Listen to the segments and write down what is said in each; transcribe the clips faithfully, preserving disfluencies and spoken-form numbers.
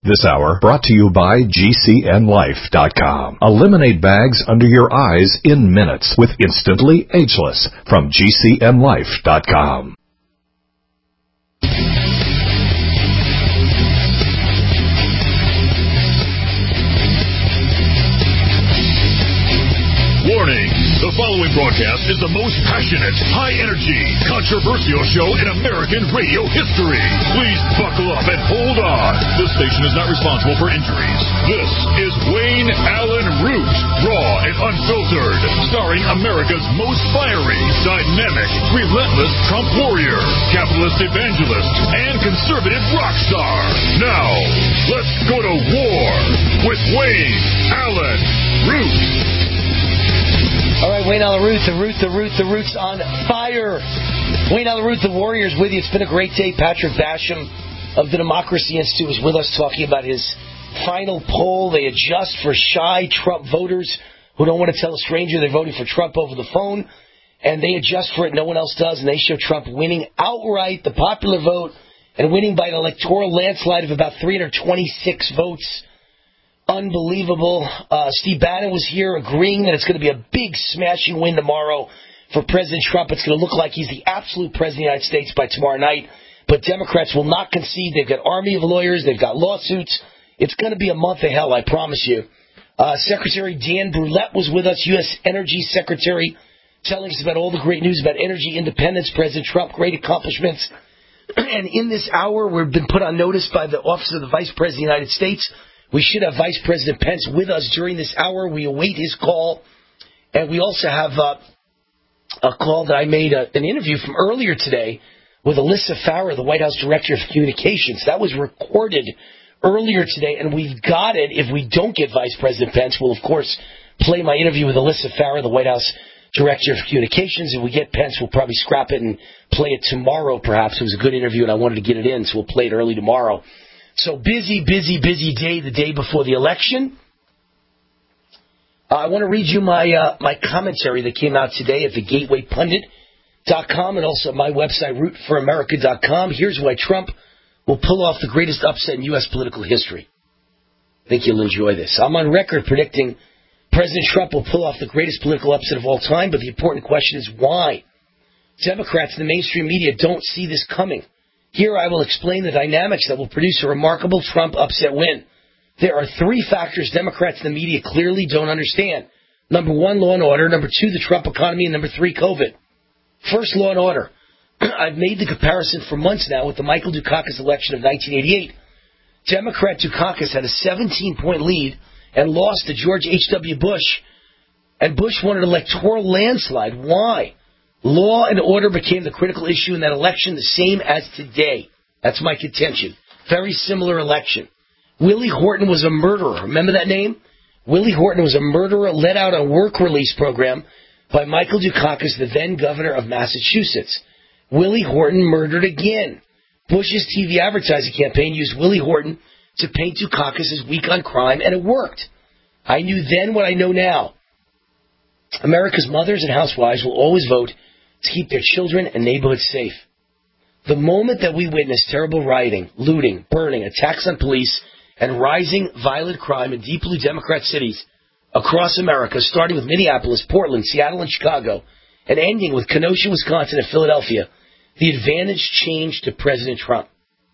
This hour brought to you by G C N Life dot com. Eliminate bags under your eyes in minutes with Instantly Ageless from G C N Life dot com. Warning! The following broadcast is the most passionate, high-energy, controversial show in American radio history. Please buckle up and hold on. This station is not responsible for injuries. This is Wayne Allen Root, raw and unfiltered, starring America's most fiery, dynamic, relentless Trump warrior, capitalist evangelist, and conservative rock star. Now, let's go to war with Wayne Allen Root. All right, Wayne Allen Root, the Root, the Root, the Root's on fire. Wayne Allen Root, the Warriors with you. It's been a great day. Patrick Basham of the Democracy Institute is with us talking about his final poll. They adjust for shy Trump voters who don't want to tell a stranger they're voting for Trump over the phone. And they adjust for it. No one else does. And they show Trump winning outright the popular vote and winning by an electoral landslide of about three hundred twenty-six votes. Unbelievable. Uh, Steve Bannon was here agreeing that it's going to be a big smashing win tomorrow for President Trump. It's going to look like he's the absolute president of the United States by tomorrow night. But Democrats will not concede. They've got army of lawyers. They've got lawsuits. It's going to be a month of hell, I promise you. Uh, Secretary Dan Brulette was with us, U S Energy Secretary, telling us about all the great news about energy independence, President Trump, great accomplishments. And in this hour, we've been put on notice by the Office of the Vice President of the United States. We should have Vice President Pence with us during this hour. We await his call. And we also have uh, a call that I made, uh, an interview from earlier today with Alyssa Farah, the White House Director of Communications. That was recorded earlier today, and we've got it. If we don't get Vice President Pence, we'll, of course, play my interview with Alyssa Farah, the White House Director of Communications. If we get Pence, we'll probably scrap it and play it tomorrow, perhaps. It was a good interview, and I wanted to get it in, so we'll play it early tomorrow. So busy, busy, busy day the day before the election. Uh, I want to read you my uh, my commentary that came out today at the gateway pundit dot com and also my website, root for america dot com. Here's why Trump will pull off the greatest upset in U S political history. I think you'll enjoy this. I'm on record predicting President Trump will pull off the greatest political upset of all time, but the important question is why? Democrats and the mainstream media don't see this coming. Here I will explain the dynamics that will produce a remarkable Trump upset win. There are three factors Democrats and the media clearly don't understand. Number one, law and order. Number two, the Trump economy. And number three, COVID. First, law and order. I've made the comparison for months now with the Michael Dukakis election of nineteen eighty-eight. Democrat Dukakis had a seventeen-point lead and lost to George H W. Bush. And Bush won an electoral landslide. Why? Law and order became the critical issue in that election, the same as today. That's my contention. Very similar election. Willie Horton was a murderer. Remember that name? Willie Horton was a murderer let out on a work release program by Michael Dukakis, the then governor of Massachusetts. Willie Horton murdered again. Bush's T V advertising campaign used Willie Horton to paint Dukakis as weak on crime, and it worked. I knew then what I know now. America's mothers and housewives will always vote to keep their children and neighborhoods safe. The moment that we witness terrible rioting, looting, burning, attacks on police, and rising violent crime in deep blue Democrat cities across America, starting with Minneapolis, Portland, Seattle, and Chicago, and ending with Kenosha, Wisconsin, and Philadelphia, the advantage changed to President Trump.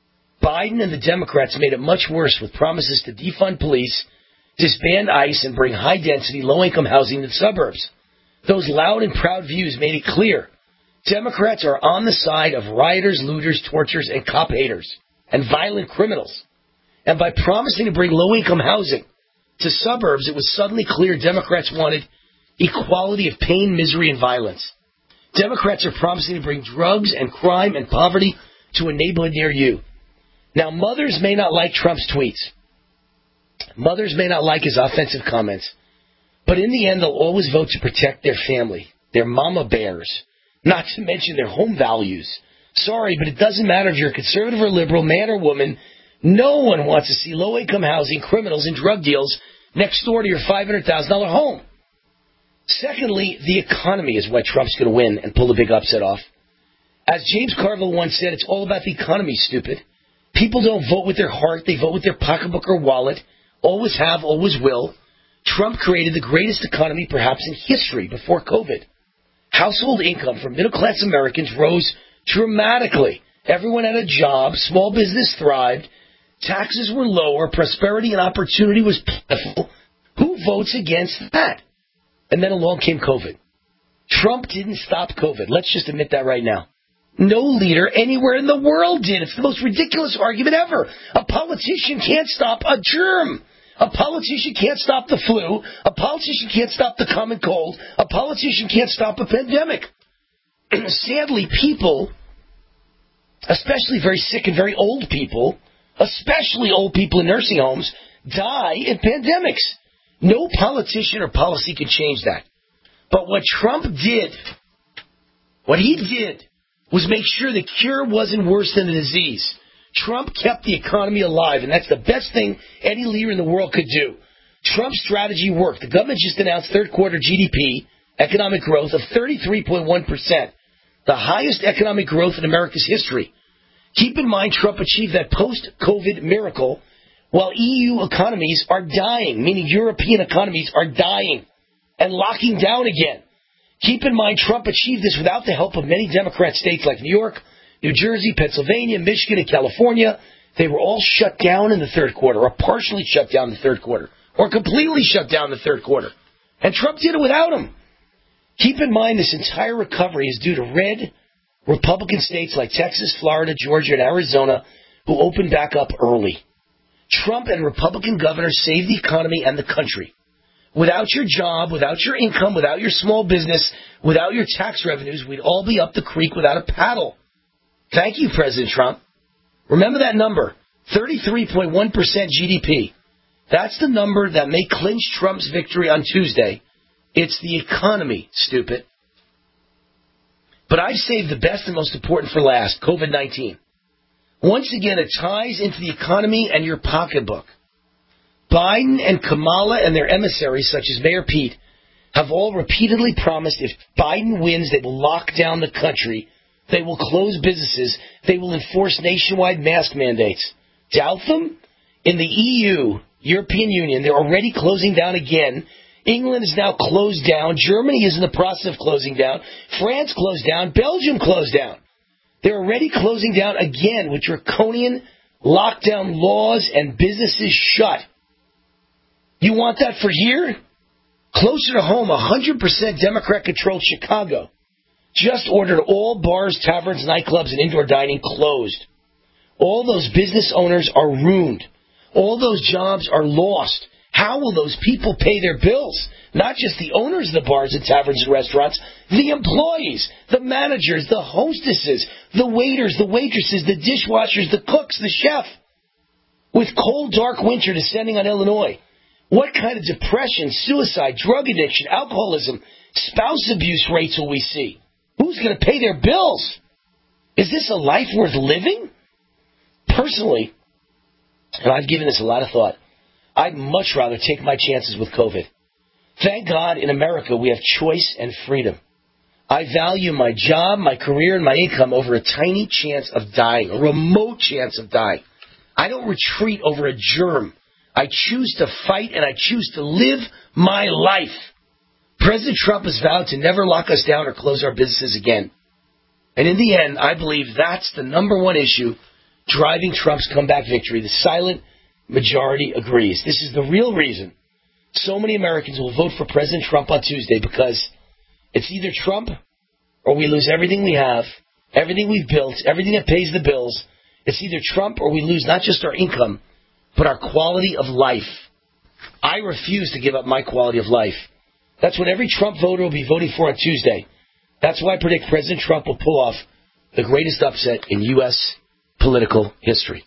Biden and the Democrats made it much worse with promises to defund police, disband ICE, and bring high-density, low-income housing to the suburbs. Those loud and proud views made it clear Democrats are on the side of rioters, looters, torturers, and cop haters, and violent criminals. And by promising to bring low-income housing to suburbs, it was suddenly clear Democrats wanted equality of pain, misery, and violence. Democrats are promising to bring drugs and crime and poverty to a neighborhood near you. Now, mothers may not like Trump's tweets. Mothers may not like his offensive comments. But in the end, they'll always vote to protect their family, their mama bears, not to mention their home values. Sorry, but it doesn't matter if you're a conservative or liberal, man or woman. No one wants to see low-income housing, criminals, and drug deals next door to your five hundred thousand dollars home. Secondly, the economy is why Trump's going to win and pull the big upset off. As James Carville once said, it's all about the economy, stupid. People don't vote with their heart. They vote with their pocketbook or wallet. Always have, always will. Trump created the greatest economy perhaps in history before COVID. Household income for middle-class Americans rose dramatically. Everyone had a job. Small business thrived. Taxes were lower. Prosperity and opportunity was plentiful. Who votes against that? And then along came COVID. Trump didn't stop COVID. Let's just admit that right now. No leader anywhere in the world did. It's the most ridiculous argument ever. A politician can't stop a germ. A politician can't stop the flu. A politician can't stop the common cold. A politician can't stop a pandemic. Sadly, people, especially very sick and very old people, especially old people in nursing homes, die in pandemics. No politician or policy can change that. But what Trump did, what he did, was make sure the cure wasn't worse than the disease. Trump kept the economy alive, and that's the best thing any leader in the world could do. Trump's strategy worked. The government just announced third quarter G D P, economic growth of thirty-three point one percent, the highest economic growth in America's history. Keep in mind, Trump achieved that post-COVID miracle while E U economies are dying, meaning European economies are dying and locking down again. Keep in mind, Trump achieved this without the help of many Democrat states like New York, New Jersey, Pennsylvania, Michigan, and California. They were all shut down in the third quarter, or partially shut down in the third quarter, or completely shut down in the third quarter. And Trump did it without them. Keep in mind, this entire recovery is due to red Republican states like Texas, Florida, Georgia, and Arizona, who opened back up early. Trump and Republican governors saved the economy and the country. Without your job, without your income, without your small business, without your tax revenues, we'd all be up the creek without a paddle. Thank you, President Trump. Remember that number, thirty-three point one percent G D P. That's the number that may clinch Trump's victory on Tuesday. It's the economy, stupid. But I've saved the best and most important for last, COVID nineteen. Once again, it ties into the economy and your pocketbook. Biden and Kamala and their emissaries, such as Mayor Pete, have all repeatedly promised if Biden wins, they will lock down the country, they will close businesses, they will enforce nationwide mask mandates. Doubt them? In the E U, European Union, they're already closing down again. England is now closed down. Germany is in the process of closing down. France closed down. Belgium closed down. They're already closing down again with draconian lockdown laws and businesses shut. You want that for here? Closer to home, one hundred percent Democrat-controlled Chicago just ordered all bars, taverns, nightclubs, and indoor dining closed. All those business owners are ruined. All those jobs are lost. How will those people pay their bills? Not just the owners of the bars and taverns and restaurants, the employees, the managers, the hostesses, the waiters, the waitresses, the dishwashers, the cooks, the chef. With cold, dark winter descending on Illinois, what kind of depression, suicide, drug addiction, alcoholism, spouse abuse rates will we see? Who's going to pay their bills? Is this a life worth living? Personally, and I've given this a lot of thought, I'd much rather take my chances with COVID. Thank God in America we have choice and freedom. I value my job, my career, and my income over a tiny chance of dying, a remote chance of dying. I don't retreat over a germ. I choose to fight and I choose to live my life. President Trump has vowed to never lock us down or close our businesses again. And in the end, I believe that's the number one issue driving Trump's comeback victory. The silent majority agrees. This is the real reason so many Americans will vote for President Trump on Tuesday, because it's either Trump or we lose everything we have, everything we've built, everything that pays the bills. It's either Trump or we lose not just our income, but our quality of life. I refuse to give up my quality of life. That's what every Trump voter will be voting for on Tuesday. That's why I predict President Trump will pull off the greatest upset in U S political history.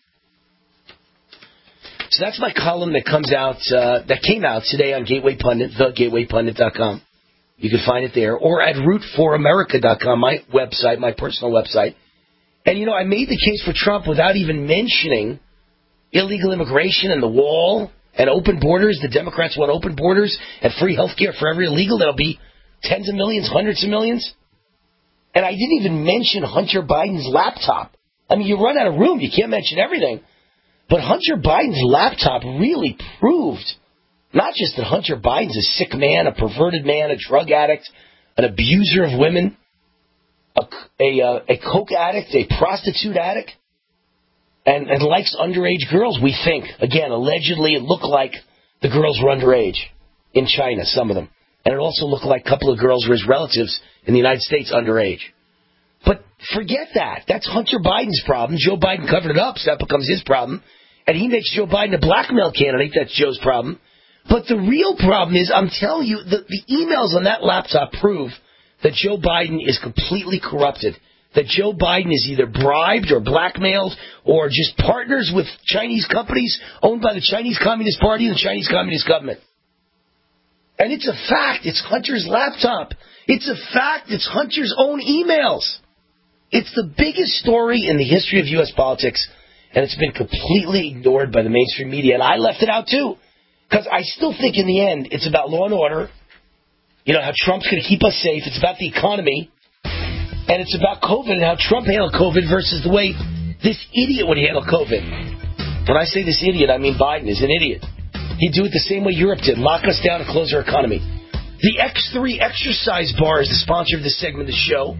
So that's my column that comes out, uh, that came out today on Gateway Pundit, the gateway pundit dot com. You can find it there, or at root for america dot com, my website, my personal website. And, you know, I made the case for Trump without even mentioning illegal immigration and the wall and open borders. The Democrats want open borders and free health care for every illegal. That'll be tens of millions, hundreds of millions. And I didn't even mention Hunter Biden's laptop I mean, you run out of room. You can't mention everything. But Hunter Biden's laptop really proved not just that Hunter Biden's a sick man, a perverted man, a drug addict, an abuser of women, a, a, uh, a coke addict, a prostitute addict, and, and likes underage girls, we think. Again, allegedly it looked like the girls were underage in China, some of them. And it also looked like a couple of girls were his relatives in the United States underage. But forget that. That's Hunter Biden's problem. Joe Biden covered it up, so that becomes his problem. And he makes Joe Biden a blackmail candidate. That's Joe's problem. But the real problem is, I'm telling you, the, the emails on that laptop prove that Joe Biden is completely corrupted. That Joe Biden is either bribed or blackmailed or just partners with Chinese companies owned by the Chinese Communist Party and the Chinese Communist government. And it's a fact. It's Hunter's laptop. It's a fact. It's Hunter's own emails. It's the biggest story in the history of U S politics, and it's been completely ignored by the mainstream media. And I left it out, too, because I still think in the end it's about law and order, you know, how Trump's going to keep us safe. It's about the economy, and it's about COVID and how Trump handled COVID versus the way this idiot would handle COVID. When I say this idiot, I mean Biden is an idiot. He'd do it the same way Europe did, lock us down and close our economy. The X three exercise bar is the sponsor of this segment of the show.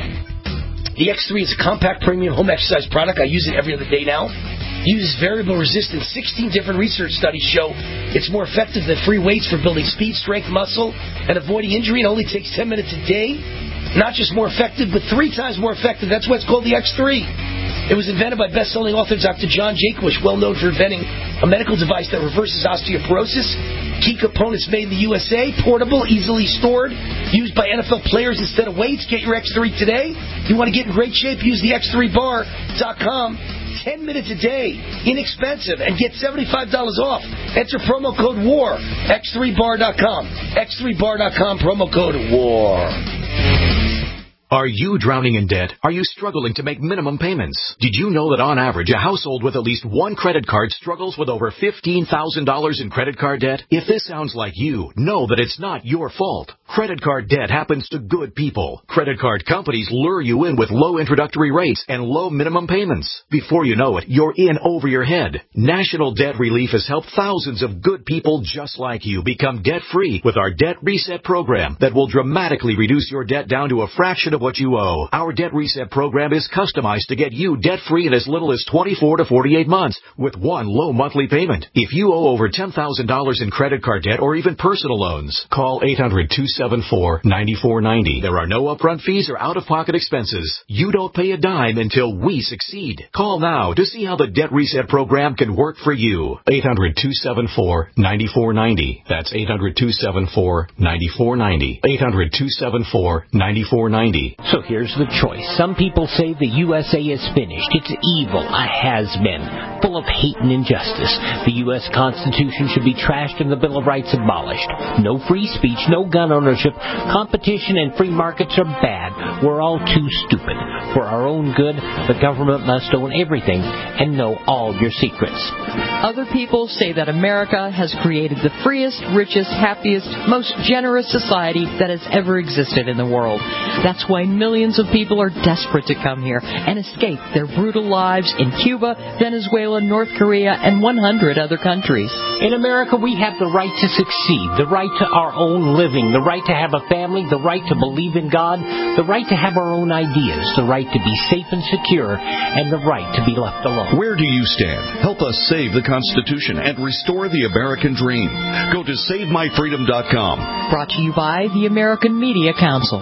The X three is a compact premium home exercise product. I use it every other day now. It uses variable resistance. sixteen different research studies show it's more effective than free weights for building speed, strength, muscle, and avoiding injury. It only takes ten minutes a day. Not just more effective, but three times more effective. That's why it's called the X three. It was invented by best-selling author Doctor John Jaquish, well known for inventing a medical device that reverses osteoporosis. Key components made in the U S A, portable, easily stored, used by N F L players instead of weights. Get your X three today. If you want to get in great shape, use the X three bar dot com. Ten minutes a day, inexpensive, and get seventy-five dollars off. Enter promo code WAR, X three bar dot com. X three bar dot com, promo code WAR. Are you drowning in debt? Are you struggling to make minimum payments? Did you know that on average, a household with at least one credit card struggles with over fifteen thousand dollars in credit card debt? If this sounds like you, know that it's not your fault. Credit card debt happens to good people. Credit card companies lure you in with low introductory rates and low minimum payments. Before you know it, you're in over your head. National Debt Relief has helped thousands of good people just like you become debt-free with our Debt Reset program that will dramatically reduce your debt down to a fraction of what you owe. Our Debt Reset program is customized to get you debt-free in as little as twenty-four to forty-eight months with one low monthly payment. If you owe over ten thousand dollars in credit card debt or even personal loans, call eight hundred, two seven four, nine four nine zero. There are no upfront fees or out-of-pocket expenses. You don't pay a dime until we succeed. Call now to see how the Debt Reset program can work for you. eight hundred, two seven four, nine four nine zero. That's eight hundred, two seven four, nine four nine zero. eight hundred, two seven four, nine four nine zero. So here's the choice. Some people say the U S A is finished. It's evil, a has-been, full of hate and injustice. The U S Constitution should be trashed and the Bill of Rights abolished. No free speech, no gun ownership. Competition and free markets are bad. We're all too stupid. For our own good, the government must own everything and know all your secrets. Other people say that America has created the freest, richest, happiest, most generous society that has ever existed in the world. That's why millions of people are desperate to come here and escape their brutal lives in Cuba, Venezuela, North Korea, and one hundred other countries. In America, we have the right to succeed, the right to our own living, the right to have a family, the right to believe in God, the right to have our own ideas, the right to be safe and secure, and the right to be left alone. Where do you stand? Help us save the Constitution and restore the American dream. Go to save my freedom dot com. Brought to you by the American Media Council.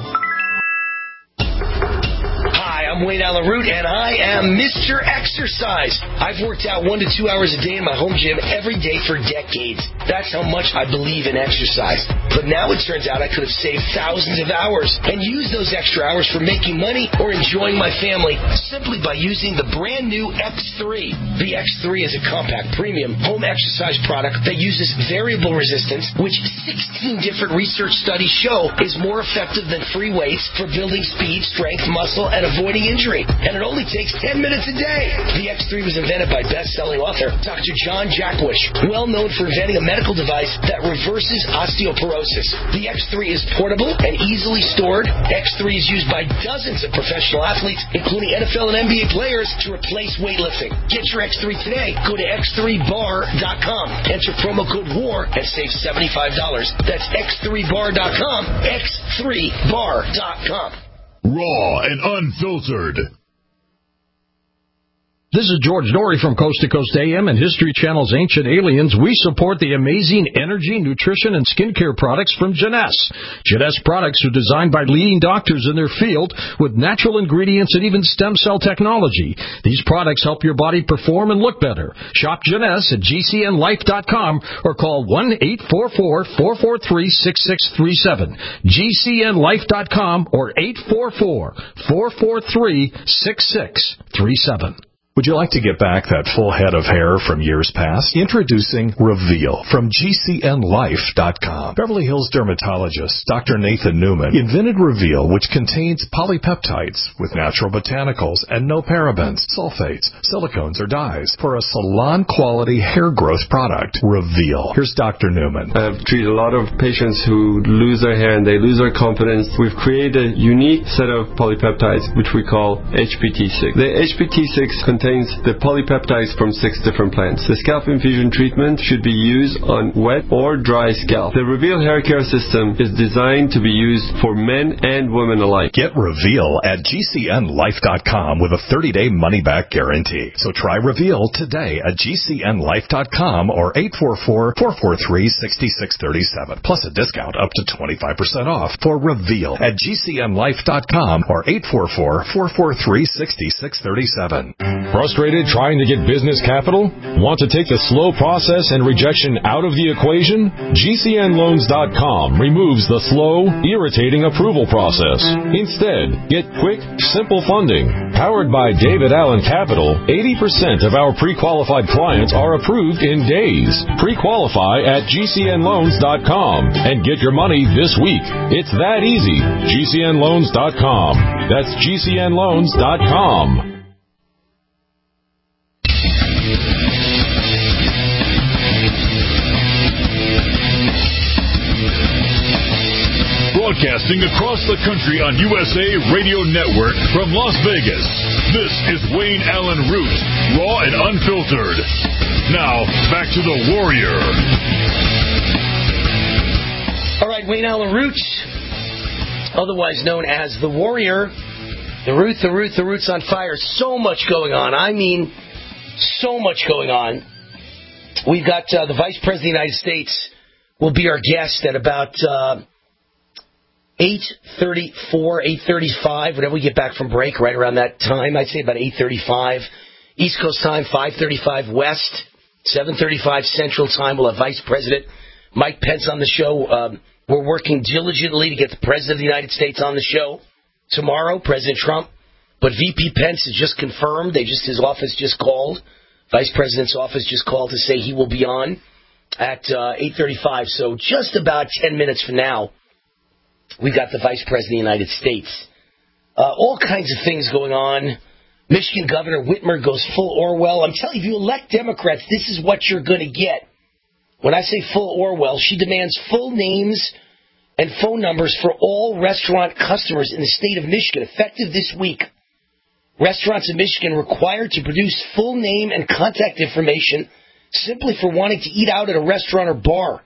I'm Wayne Allen Root, and I am Mister Exercise. I've worked out one to two hours a day in my home gym every day for decades. That's how much I believe in exercise. But now it turns out I could have saved thousands of hours and used those extra hours for making money or enjoying my family simply by using the brand new X three. The X three is a compact premium home exercise product that uses variable resistance, which sixteen different research studies show is more effective than free weights for building speed, strength, muscle, and avoiding any injury, and it only takes ten minutes a day. The X three was invented by best-selling author Doctor John Jackwish, well known for inventing a medical device that reverses osteoporosis. The X three is portable and easily stored. X three is used by dozens of professional athletes, including N F L and N B A players, to replace weightlifting. Get your X three today. Go to x three bar dot com. Enter promo code WAR and save seventy-five dollars. That's x three bar dot com. x three bar dot com. Raw and unfiltered. This is George Norrie from Coast to Coast A M and History Channel's Ancient Aliens. We support the amazing energy, nutrition, and skincare products from Jeunesse. Jeunesse products are designed by leading doctors in their field with natural ingredients and even stem cell technology. These products help your body perform and look better. Shop Jeunesse at g c n life dot com or call one eight four four, four four three, six six three seven. g c n life dot com or eight four four, four four three, six six three seven. Would you like to get back that full head of hair from years past? Introducing Reveal from g c n life dot com. Beverly Hills dermatologist Doctor Nathan Newman invented Reveal, which contains polypeptides with natural botanicals and no parabens, sulfates, silicones, or dyes for a salon-quality hair growth product. Reveal. Here's Doctor Newman. I've treated a lot of patients who lose their hair and they lose their confidence. We've created a unique set of polypeptides, which we call H P T six. The H P T six contains contains the polypeptides from six different plants. The scalp infusion treatment should be used on wet or dry scalp. The Reveal hair care system is designed to be used for men and women alike. Get Reveal at g c n life dot com with a thirty-day money-back guarantee. So try Reveal today at g c n life dot com or eight four four, four four three, six six three seven. Plus a discount up to twenty-five percent off for Reveal at g c n life dot com or eight four four, four four three, six six three seven. Frustrated trying to get business capital? Want to take the slow process and rejection out of the equation? g c n loans dot com removes the slow, irritating approval process. Instead, get quick, simple funding. Powered by David Allen Capital, eighty percent of our pre-qualified clients are approved in days. Pre-qualify at g c n loans dot com and get your money this week. It's that easy. g c n loans dot com. That's g c n loans dot com. Broadcasting across the country on U S A Radio Network from Las Vegas, this is Wayne Allen Root, raw and unfiltered. Now, back to the Warrior. All right, Wayne Allen Root, otherwise known as the Warrior. The Root, the Root, the Root's on fire. So much going on. I mean, so much going on. We've got uh, the Vice President of the United States will be our guest at about Uh, eight thirty-four, eight thirty-five, whenever we get back from break, right around that time. I'd say about eight thirty-five East Coast time, five thirty-five West, seven thirty-five Central time. We'll have Vice President Mike Pence on the show. Um, we're working diligently to get the President of the United States on the show tomorrow, President Trump. But V P Pence is just confirmed. They just his office just called. Vice President's office just called to say he will be on at uh, eight thirty-five. So just about ten minutes from now, we've got the Vice President of the United States. Uh, all kinds of things going on. Michigan Governor Whitmer goes full Orwell. I'm telling you, if you elect Democrats, this is what you're going to get. When I say full Orwell, she demands full names and phone numbers for all restaurant customers in the state of Michigan, effective this week. Restaurants in Michigan required to produce full name and contact information simply for wanting to eat out at a restaurant or bar.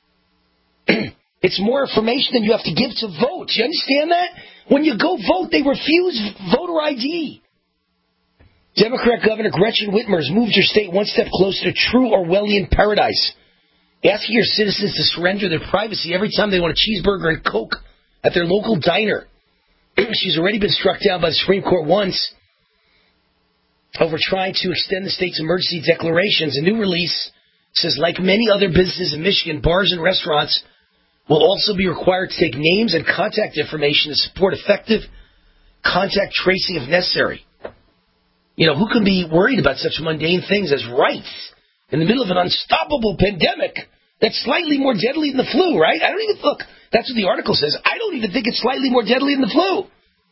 It's more information than you have to give to vote. You understand that? When you go vote, they refuse voter I D. Democrat Governor Gretchen Whitmer has moved her state one step closer to true Orwellian paradise, asking her citizens to surrender their privacy every time they want a cheeseburger and Coke at their local diner. She's already been struck down by the Supreme Court once over trying to extend the state's emergency declarations. A new release says, like many other businesses in Michigan, bars and restaurants will also be required to take names and contact information to support effective contact tracing if necessary. You know, who can be worried about such mundane things as rights in the middle of an unstoppable pandemic that's slightly more deadly than the flu, right? I don't even, look, that's what the article says. I don't even think it's slightly more deadly than the flu.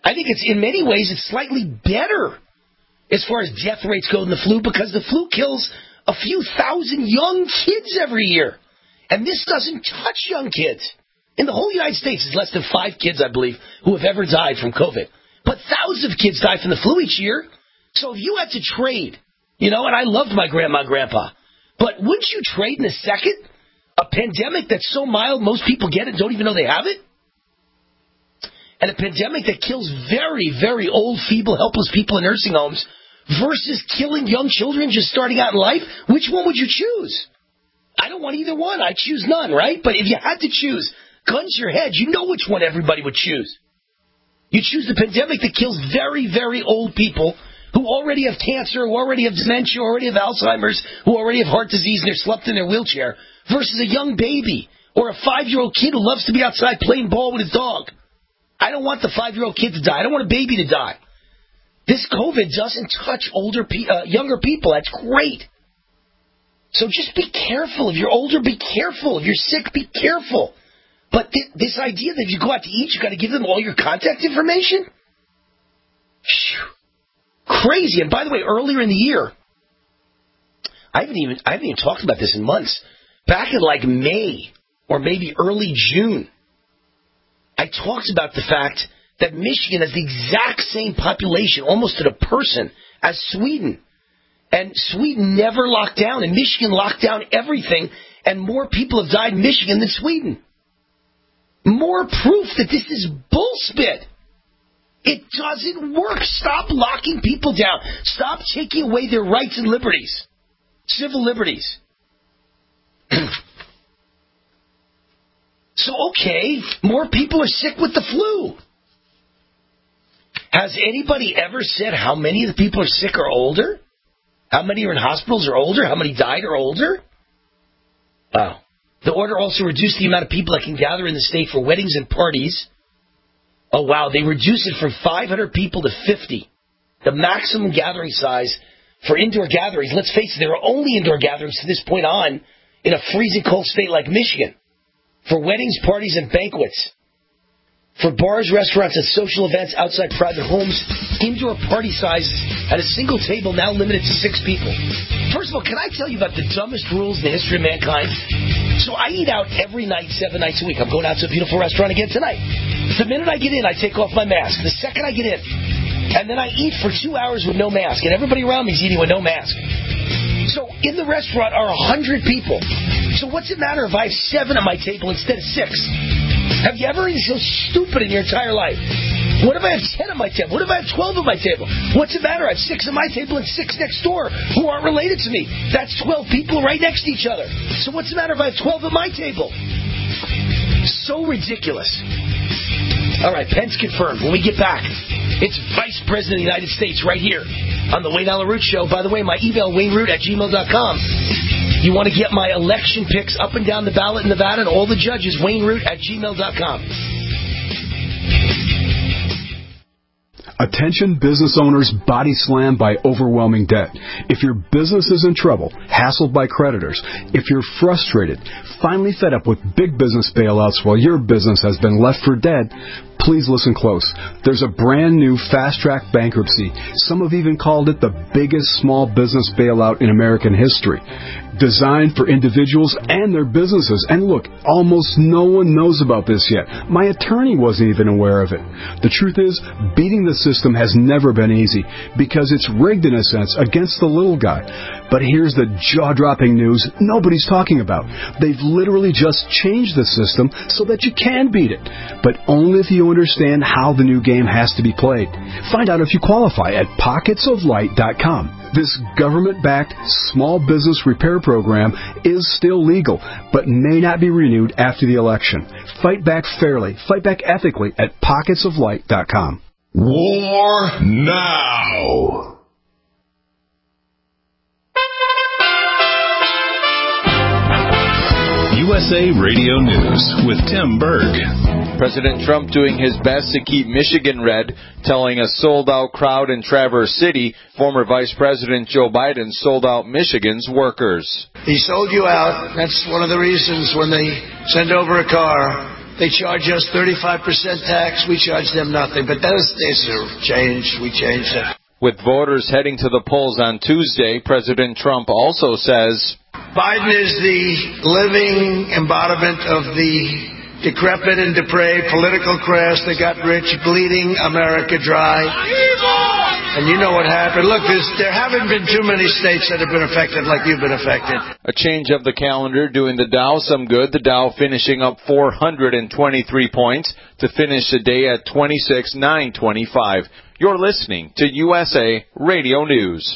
I think it's, in many ways, it's slightly better as far as death rates go than the flu, because the flu kills a few thousand young kids every year. And this doesn't touch young kids. In the whole United States, it's less than five kids, I believe, who have ever died from COVID. But thousands of kids die from the flu each year. So if you had to trade, you know, and I loved my grandma and grandpa, but wouldn't you trade in a second a pandemic that's so mild most people get it and don't even know they have it? And a pandemic that kills very, very old, feeble, helpless people in nursing homes versus killing young children just starting out in life? Which one would you choose? I don't want either one. I choose none, right? But if you had to choose, gun to your head, you know which one everybody would choose. You choose the pandemic that kills very, very old people who already have cancer, who already have dementia, who already have Alzheimer's, who already have heart disease and they're slumped in their wheelchair, versus a young baby or a five-year-old kid who loves to be outside playing ball with his dog. I don't want the five-year-old kid to die. I don't want a baby to die. This COVID doesn't touch older, pe- uh, younger people. That's great. So just be careful. If you're older, be careful. If you're sick, be careful. But th- this idea that if you go out to eat, you got to give them all your contact information? Phew. Crazy. And by the way, earlier in the year, I haven't even I haven't even talked about this in months. Back in like May or maybe early June, I talked about the fact that Michigan has the exact same population, almost to the person, as Sweden. And Sweden never locked down, and Michigan locked down everything, and more people have died in Michigan than Sweden. More proof that this is bullshit. It doesn't work. Stop locking people down. Stop taking away their rights and liberties. Civil liberties. So, okay, more people are sick with the flu. Has anybody ever said how many of the people are sick are older? How many are in hospitals are older? How many died are older? Wow. The order also reduced the amount of people that can gather in the state for weddings and parties. Oh, wow. They reduced it from five hundred people to fifty. The maximum gathering size for indoor gatherings. Let's face it, there are only indoor gatherings to this point on in a freezing cold state like Michigan. For weddings, parties, and banquets. For bars, restaurants, and social events outside private homes, indoor party sizes at a single table now limited to six people. First of all, can I tell you about the dumbest rules in the history of mankind? So I eat out every night, seven nights a week. I'm going out to a beautiful restaurant again tonight. The minute I get in, I take off my mask. The second I get in, and then I eat for two hours with no mask, and everybody around me is eating with no mask. So in the restaurant are a hundred people. So what's it matter if I have seven at my table instead of six? Have you ever been so stupid in your entire life? What if I have ten at my table? What if I have twelve at my table? What's it matter? I have six at my table and six next door who aren't related to me. That's twelve people right next to each other. So what's the matter if I have twelve at my table? So ridiculous. All right, Pence confirmed. When we get back, it's Vice President of the United States right here on the Wayne Allyn Root Show. By the way, my email, wayne root at gmail dot com. You want to get my election picks up and down the ballot in Nevada and all the judges, wayne root at gmail dot com. Attention business owners body slammed by overwhelming debt. If your business is in trouble, hassled by creditors, if you're frustrated, finally fed up with big business bailouts while your business has been left for dead, please listen close. There's a brand new fast-track bankruptcy. Some have even called it the biggest small business bailout in American history. Designed for individuals and their businesses. And look, almost no one knows about this yet. My attorney wasn't even aware of it. The truth is, beating the system has never been easy because it's rigged in a sense against the little guy. But here's the jaw-dropping news nobody's talking about. They've literally just changed the system so that you can beat it. But only if you understand how the new game has to be played. Find out if you qualify at pockets of light dot com. This government-backed small business repair program is still legal, but may not be renewed after the election. Fight back fairly, fight back ethically at pockets of light dot com. War now! U S A Radio News with Tim Berg. President Trump doing his best to keep Michigan red, telling a sold-out crowd in Traverse City, former Vice President Joe Biden sold out Michigan's workers. He sold you out. That's one of the reasons when they send over a car, They charge us thirty-five percent tax. We charge them nothing. But those days are changed. We changed it. With voters heading to the polls on Tuesday, President Trump also says, Biden is the living embodiment of the decrepit and depraved political class that got rich, bleeding America dry. And you know what happened. Look, there haven't been too many states that have been affected like you've been affected. A change of the calendar doing the Dow some good. The Dow finishing up four hundred twenty-three points to finish the day at twenty-six thousand nine hundred twenty-five. You're listening to U S A Radio News.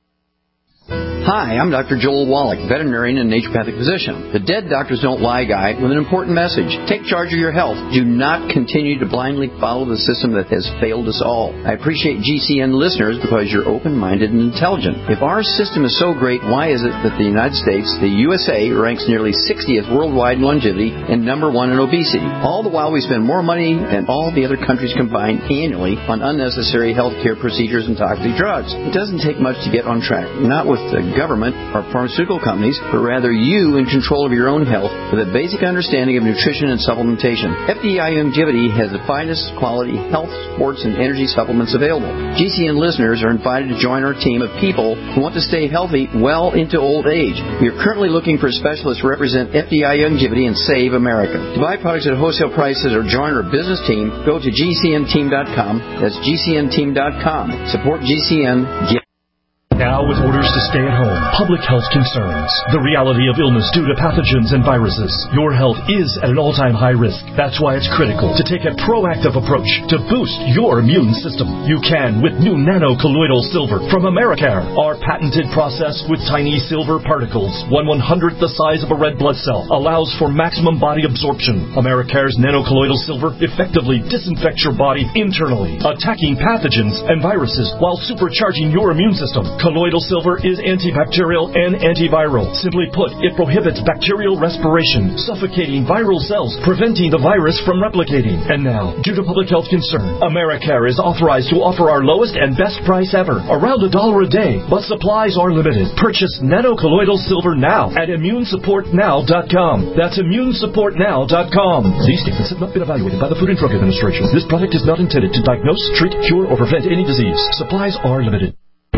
Hi, I'm Doctor Joel Wallach, veterinarian and naturopathic physician. The Dead Doctors Don't Lie guy with an important message. Take charge of your health. Do not continue to blindly follow the system that has failed us all. I appreciate G C N listeners because you're open-minded and intelligent. If our system is so great, why is it that the United States, the U S A, ranks nearly sixtieth worldwide in longevity and number one in obesity? All the while we spend more money than all the other countries combined annually on unnecessary health care procedures and toxic drugs. It doesn't take much to get on track. Not with the government or pharmaceutical companies, but rather you in control of your own health with a basic understanding of nutrition and supplementation. F D I Longevity has the finest quality health, sports, and energy supplements available. G C N listeners are invited to join our team of people who want to stay healthy well into old age. We are currently looking for specialists to represent F D I Longevity and Save America. To buy products at wholesale prices or join our business team, go to G C N team dot com. That's G C N team dot com. Support G C N. Get Now with orders to stay at home, public health concerns, the reality of illness due to pathogens and viruses, your health is at an all-time high risk. That's why it's critical to take a proactive approach to boost your immune system. You can with new nano-colloidal silver from Americare. Our patented process with tiny silver particles, one one-hundredth the size of a red blood cell, allows for maximum body absorption. Americare's nano-colloidal silver effectively disinfects your body internally, attacking pathogens and viruses while supercharging your immune system. Colloidal silver is antibacterial and antiviral. Simply put, it prohibits bacterial respiration, suffocating viral cells, preventing the virus from replicating. And now, due to public health concern, Americare is authorized to offer our lowest and best price ever, around a dollar a day, but supplies are limited. Purchase nano-colloidal silver now at immune support now dot com. That's immune support now dot com. These statements have not been evaluated by the Food and Drug Administration. This product is not intended to diagnose, treat, cure, or prevent any disease. Supplies are limited.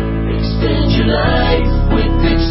Extend your life with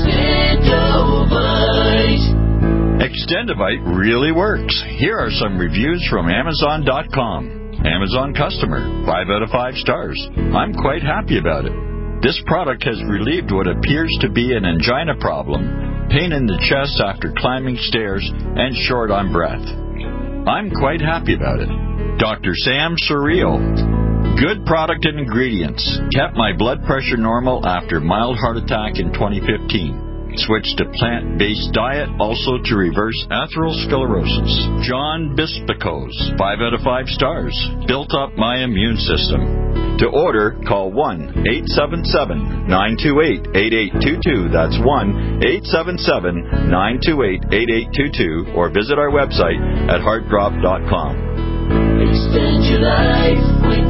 Extendovite. Extendovite really works. Here are some reviews from Amazon dot com. Amazon customer, five out of five stars. I'm quite happy about it. This product has relieved what appears to be an angina problem, pain in the chest after climbing stairs, and short on breath. I'm quite happy about it. Doctor Sam Surreal. Good product and ingredients. Kept my blood pressure normal after mild heart attack in twenty fifteen. Switched to plant-based diet, also to reverse atherosclerosis. John Bispicos, five out of five stars. Built up my immune system. To order, call one eight seven seven, nine two eight, eight eight two two. That's one eight seven seven, nine two eight, eight eight two two. Or visit our website at heart drop dot com. Extend your life with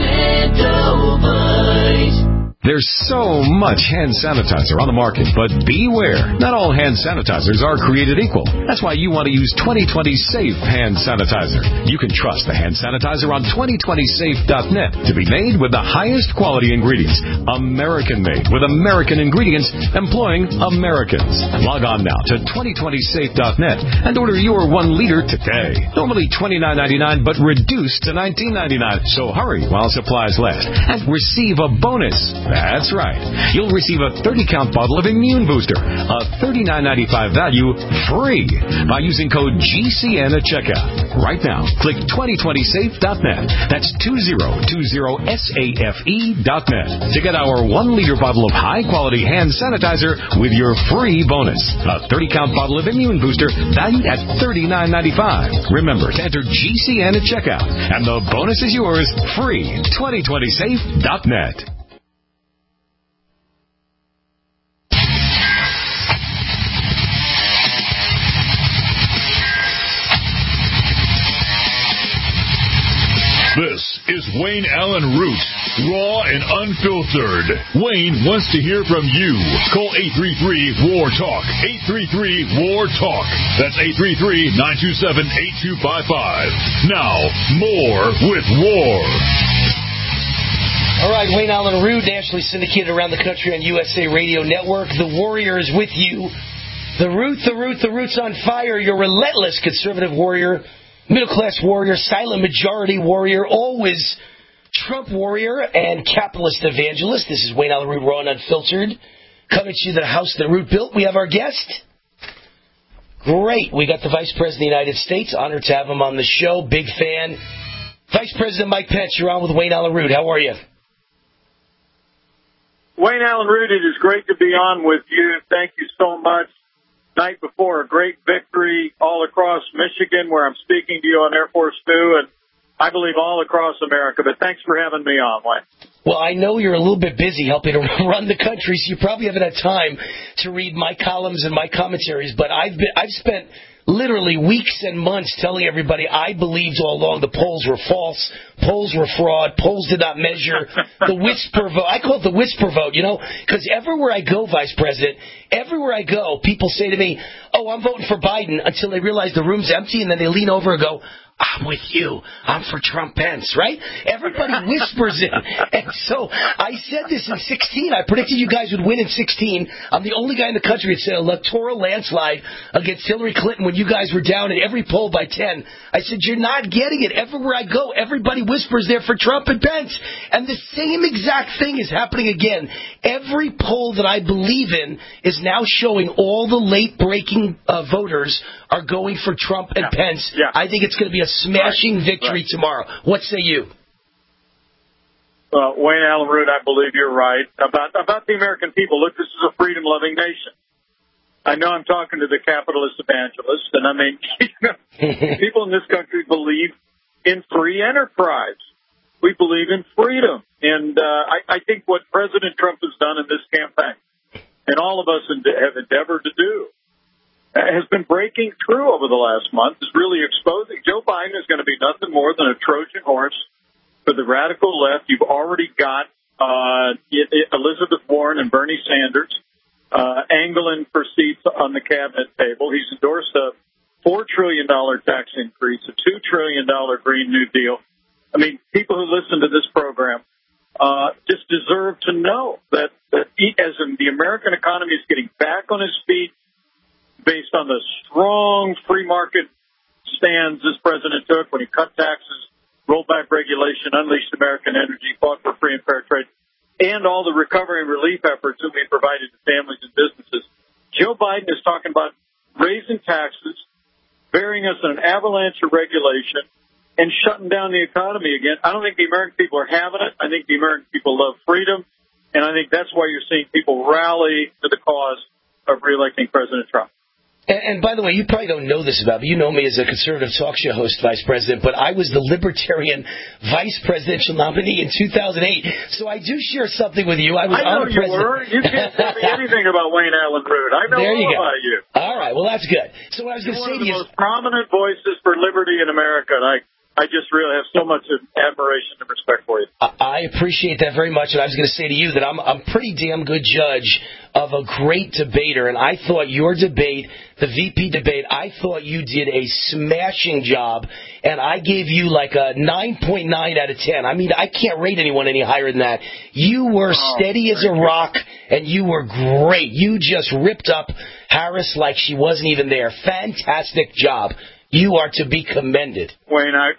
Extendovite. There's so much hand sanitizer on the market, but beware. Not all hand sanitizers are created equal. That's why you want to use twenty twenty Safe Hand Sanitizer. You can trust the hand sanitizer on twenty twenty safe dot net to be made with the highest quality ingredients. American-made with American ingredients employing Americans. Log on now to twenty twenty safe dot net and order your one liter today. Normally twenty-nine ninety-nine, but reduced to nineteen ninety-nine. So hurry while supplies last and receive a bonus. That's right. You'll receive a thirty count bottle of Immune Booster, a thirty-nine ninety-five value, free by using code G C N at checkout. Right now, click twenty twenty safe dot net. That's two zero two zero safe dot net to get our one liter bottle of high-quality hand sanitizer with your free bonus. A thirty count bottle of Immune Booster valued at thirty-nine ninety-five. Remember to enter G C N at checkout, and the bonus is yours free. twenty twenty safe dot net. This is Wayne Allen Root, raw and unfiltered. Wayne wants to hear from you. Call eight three three, W A R, TALK. eight three three, W A R, TALK. That's eight three three, nine two seven, eight two five five. Now, more with War. All right, Wayne Allen Root, nationally syndicated around the country on U S A Radio Network. The Warrior is with you. The Root, the Root, the Root's on fire. Your relentless conservative warrior, middle-class warrior, silent majority warrior, always Trump warrior and capitalist evangelist. This is Wayne Allen Root, raw and unfiltered. Coming to you, the house that Root built. We have our guest. Great. We got the Vice President of the United States. Honored to have him on the show. Big fan. Vice President Mike Pence, you're on with Wayne Allen Root. How are you? Wayne Allen Root, it is great to be on with you. Thank you so much. Night before, a great victory all across Michigan, where I'm speaking to you on Air Force Two, and I believe all across America. But thanks for having me on, Wayne. Well, I know you're a little bit busy helping to run the country, so you probably haven't had time to read my columns and my commentaries. But I've been, I've spent literally weeks and months telling everybody I believed all along the polls were false, polls were fraud, polls did not measure the whisper vote. I call it the whisper vote, you know, because everywhere I go, Vice President, everywhere I go, people say to me, oh, I'm voting for Biden, until they realize the room's empty, and then they lean over and go, I'm with you. I'm for Trump Pence, right? Everybody whispers it. And so I said this in sixteen. I predicted you guys would win in sixteen. I'm the only guy in the country that said electoral landslide against Hillary Clinton when you guys were down in every poll by ten. I said, you're not getting it. Everywhere I go, everybody whispers there for Trump and Pence. And the same exact thing is happening again. Every poll that I believe in is now showing all the late-breaking uh, voters are going for Trump and yeah. Pence. Yeah. I think it's going to be a smashing right. victory right. tomorrow. What say you? Well, Wayne Allen Root, I believe you're right. About about the American people, look, this is a freedom-loving nation. I know I'm talking to the capitalist evangelist, and I mean, you know, people in this country believe in free enterprise. We believe in freedom. And uh, I, I think what President Trump has done in this campaign, and all of us have endeavored to do, has been breaking through over the last month, is really exposing. Joe Biden is going to be nothing more than a Trojan horse for the radical left. You've already got uh, Elizabeth Warren and Bernie Sanders uh, angling for seats on the cabinet table. He's endorsed a four trillion dollars tax increase, a two trillion dollars Green New Deal. I mean, people who listen to this program uh, just deserve to know that, that he, as in the American economy is getting back on his feet, based on the strong free market stands this president took when he cut taxes, rolled back regulation, unleashed American energy, fought for free and fair trade, and all the recovery and relief efforts that we provided to families and businesses. Joe Biden is talking about raising taxes, burying us in an avalanche of regulation, and shutting down the economy again. I don't think the American people are having it. I think the American people love freedom, and I think that's why you're seeing people rally to the cause of reelecting President Trump. And, and by the way, you probably don't know this about me. You know me as a conservative talk show host, Vice President, but I was the Libertarian Vice Presidential nominee in two thousand eight. So I do share something with you. I was I know on you president. were. You can't tell me anything about Wayne Allen Root. I know there all you go. about you. All right. Well, that's good. So what I was going to say to you is one of the most prominent voices for liberty in America, and I I just really have so much admiration and respect for you. I appreciate that very much, and I was going to say to you that I'm I'm a pretty damn good judge of a great debater, and I thought your debate, the V P debate, I thought you did a smashing job, and I gave you like a nine point nine out of ten. I mean, I can't rate anyone any higher than that. You were oh, steady as a rock, and you were great. You just ripped up Harris like she wasn't even there. Fantastic job. You are to be commended. Wayne, I,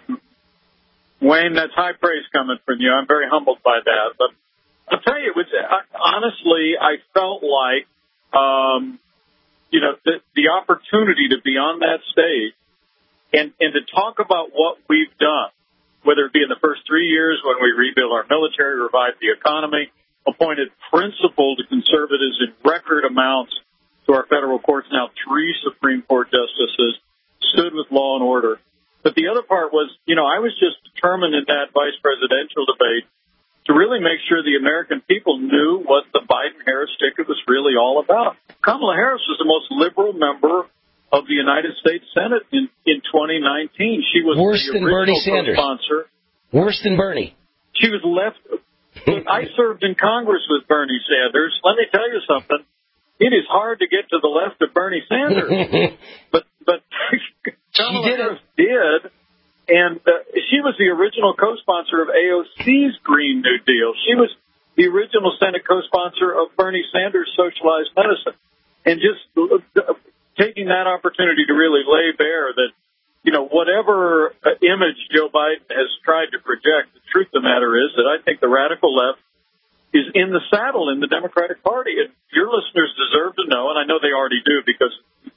Wayne, that's high praise coming from you. I'm very humbled by that. But I'll tell you, it was, honestly, I felt like, um, you know, the, the opportunity to be on that stage and, and to talk about what we've done, whether it be in the first three years when we rebuilt our military, revived the economy, appointed principled conservatives in record amounts to our federal courts, now three Supreme Court justices, stood with law and order. But the other part was, you know, I was just determined in that vice presidential debate to really make sure the American people knew what the Biden-Harris ticket was really all about. Kamala Harris was the most liberal member of the United States Senate in, in twenty nineteen. She was worse the than Bernie original Sanders. co-sponsor. Worse than Bernie. She was left Look, I served in Congress with Bernie Sanders. Let me tell you something. It is hard to get to the left of Bernie Sanders. but but Kamala Harris did, and uh, she was the original co-sponsor of A O C's Green New Deal. She was the original Senate co-sponsor of Bernie Sanders' socialized medicine. And just uh, taking that opportunity to really lay bare that, you know, whatever uh, image Joe Biden has tried to project, the truth of the matter is that I think the radical left is in the saddle in the Democratic Party. And your listeners deserve to know, and I know they already do because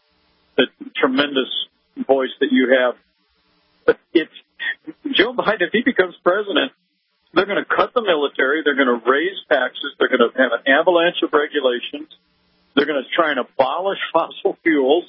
the tremendous voice that you have. But it's Joe Biden, if he becomes president, they're going to cut the military. They're going to raise taxes. They're going to have an avalanche of regulations. They're going to try and abolish fossil fuels,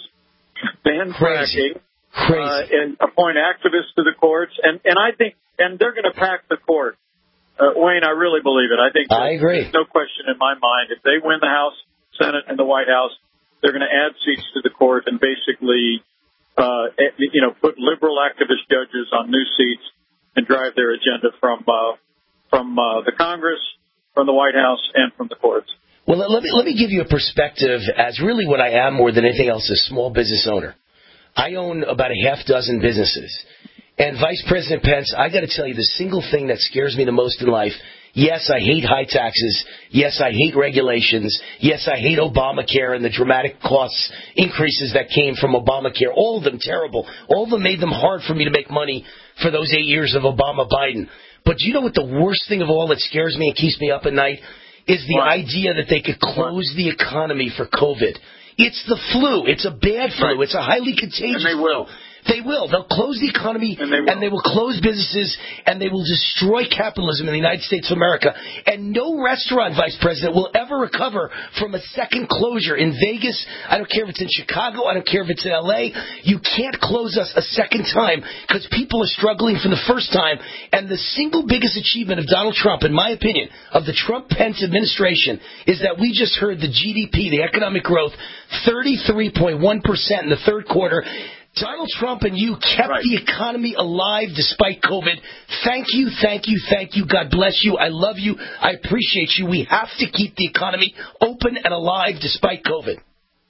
ban fracking, uh, and appoint activists to the courts. And, and I think, and they're going to pack the court. Uh, Wayne, I really believe it. I think I agree. There's no question in my mind. If they win the House, Senate, and the White House, they're going to add seats to the court and basically, uh, you know, put liberal activist judges on new seats and drive their agenda from uh, from uh, the Congress, from the White House, and from the courts. Well, let me let me give you a perspective as really what I am more than anything else, a small business owner. I own about a half dozen businesses. And Vice President Pence, I got to tell you, the single thing that scares me the most in life, yes, I hate high taxes. Yes, I hate regulations. Yes, I hate Obamacare and the dramatic costs increases that came from Obamacare. All of them terrible. All of them made them hard for me to make money for those eight years of Obama-Biden. But do you know what the worst thing of all that scares me and keeps me up at night is the right. idea that they could close the economy for COVID. It's the flu. It's a bad flu. Right. It's a highly contagious and they will. flu. They will. They'll close the economy, and they, will. and they will close businesses, and they will destroy capitalism in the United States of America. And no restaurant, Vice President, will ever recover from a second closure. In Vegas, I don't care if it's in Chicago, I don't care if it's in L A, you can't close us a second time because people are struggling for the first time. And the single biggest achievement of Donald Trump, in my opinion, of the Trump-Pence administration, is that we just heard the G D P, the economic growth, thirty-three point one percent in the third quarter. Donald Trump and you kept right. the economy alive despite COVID. Thank you, thank you, thank you. God bless you. I love you. I appreciate you. We have to keep the economy open and alive despite COVID.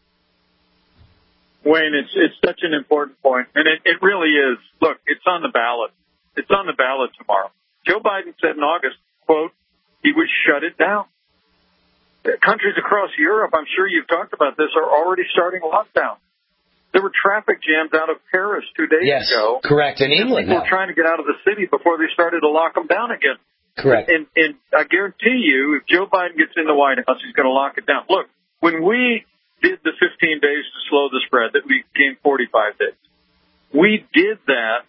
Wayne, it's it's such an important point, and it, it really is. Look, it's on the ballot. It's on the ballot tomorrow. Joe Biden said in August, quote, he would shut it down. Countries across Europe, I'm sure you've talked about this, are already starting lockdown. There were traffic jams out of Paris two days yes, ago. Correct. In England people now. were trying to get out of the city before they started to lock them down again. Correct. And, and I guarantee you, if Joe Biden gets in the White House, he's going to lock it down. Look, when we did the fifteen days to slow the spread, that we became forty-five days, we did that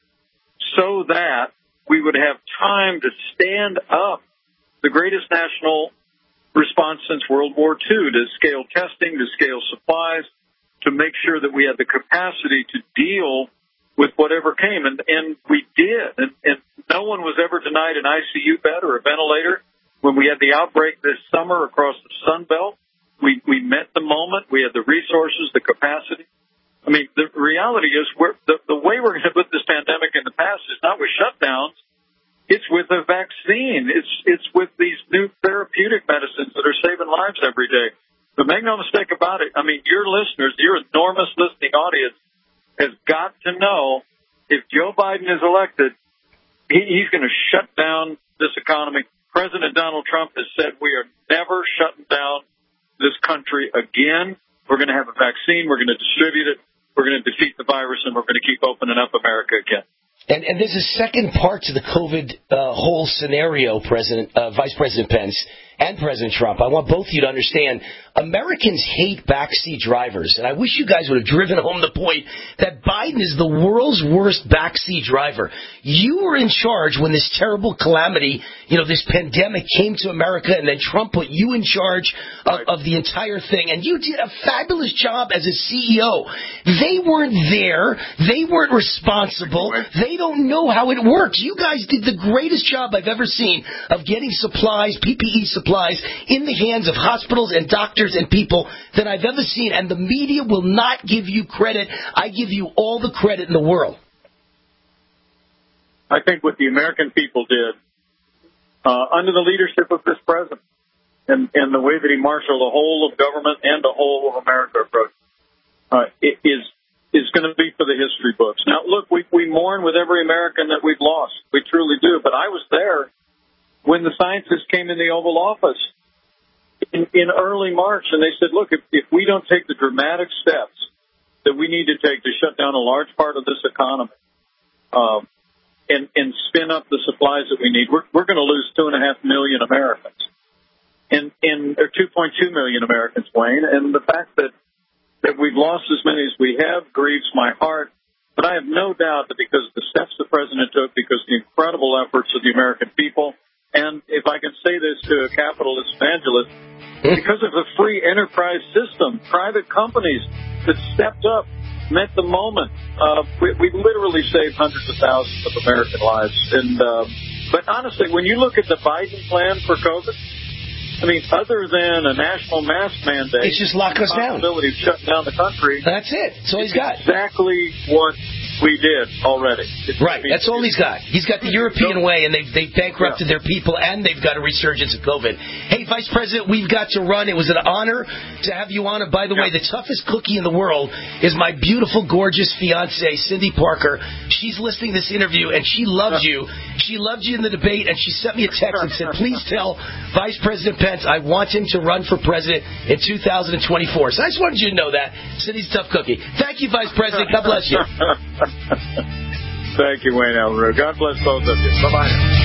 so that we would have time to stand up the greatest national response since World War Two, to scale testing, to scale supplies, to make sure that we had the capacity to deal with whatever came. And, and we did. And, and no one was ever denied an I C U bed or a ventilator. When we had the outbreak this summer across the Sun Belt, we, we met the moment. We had the resources, the capacity. I mean, the reality is we're, the, the way we're going to put this pandemic in the past is not with shutdowns. It's with a vaccine. It's, it's with these new therapeutic medicines that are saving lives every day. But make no mistake about it. I mean, your listeners, your enormous listening audience has got to know if Joe Biden is elected, he, he's going to shut down this economy. President Donald Trump has said we are never shutting down this country again. We're going to have a vaccine. We're going to distribute it. We're going to defeat the virus, and we're going to keep opening up America again. And, and there's a second part to the COVID uh, whole scenario, President, uh, Vice President Pence and President Trump. I want both of you to understand, Americans hate backseat drivers. And I wish you guys would have driven home the point that Biden is the world's worst backseat driver. You were in charge when this terrible calamity, you know, this pandemic came to America, and then Trump put you in charge of, of the entire thing. And you did a fabulous job as a C E O. They weren't there. They weren't responsible. They don't know how it works. You guys did the greatest job I've ever seen of getting supplies, P P E supplies, in the hands of hospitals and doctors and people that I've ever seen. And the media will not give you credit. I give you all the credit in the world. I think what the American people did uh, under the leadership of this president and, and the way that he marshaled the whole of government and the whole of America approach, uh, it is is going to be for the history books. Now, look, we, we mourn with every American that we've lost. We truly do. But I was there when the scientists came in the Oval Office in, in early March, and they said, look, if, if we don't take the dramatic steps that we need to take to shut down a large part of this economy um, and, and spin up the supplies that we need, we're, we're going to lose two and a half million Americans, and, and or two point two million Americans, Wayne. And the fact that, that we've lost as many as we have grieves my heart. But I have no doubt that because of the steps the president took, because of the incredible efforts of the American people, and if I can say this to a capitalist evangelist, because of the free enterprise system, private companies that stepped up, met the moment. Uh, we, we literally saved hundreds of thousands of American lives. And uh, but honestly, when you look at the Biden plan for COVID, I mean, other than a national mask mandate, it's just lock us down. The possibility of shutting down the country. That's it. That's all he's got. Exactly what we did already. It's right. That's all he's got. He's got the European way, and they've, they've bankrupted yeah. their people, and they've got a resurgence of COVID. Hey, Vice President, we've got to run. It was an honor to have you on. And by the yeah. way, the toughest cookie in the world is my beautiful, gorgeous fiancée, Cindy Parker. She's listening to this interview, and she loves you. She loved you in the debate, and she sent me a text and said, please tell Vice President Pence I want him to run for president in two thousand twenty-four. So I just wanted you to know that. Cindy's a tough cookie. Thank you, Vice President. God bless you. Thank you, Wayne Allyn Root. God bless both of you. Bye-bye.